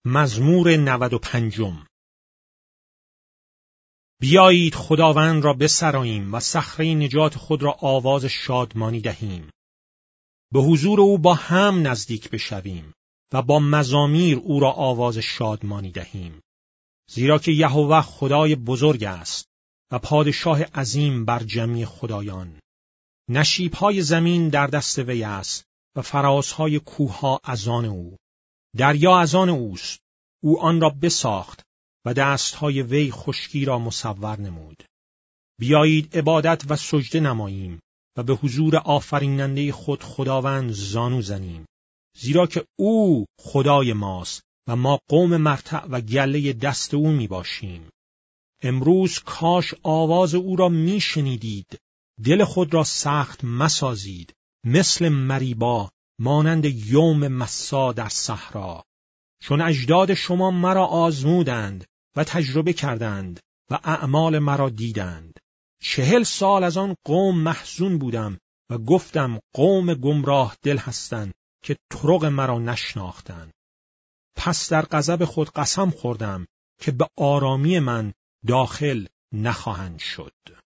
مزمور 95. بیایید خداوند را بسراییم و صخره نجات خود را آواز شادمانی دهیم. به حضور او با هم نزدیک بشویم و با مزامیر او را آواز شادمانی دهیم. زیرا که یهوه خدای بزرگ است و پادشاه عظیم بر جمعی خدایان. نشیب‌های زمین در دست وی است و فراس‌های کوه‌ها از آن او. دریا از آن اوست، او آن را بساخت و دست‌های وی خشکی را مصور نمود. بیایید عبادت و سجده نماییم و به حضور آفریننده خود خداوند زانو زنیم. زیرا که او خدای ماست و ما قوم مرتع و گله دست او می باشیم. امروز کاش آواز او را می شنیدید. دل خود را سخت مسازید، مثل مریبا، مانند یوم مسا در صحرا. چون اجداد شما مرا آزمودند و تجربه کردند و اعمال مرا دیدند. 40 سال از آن قوم محزون بودم و گفتم قوم گمراه دل هستند که طرق مرا نشناختند. پس در غضب خود قسم خوردم که به آرامی من داخل نخواهند شد.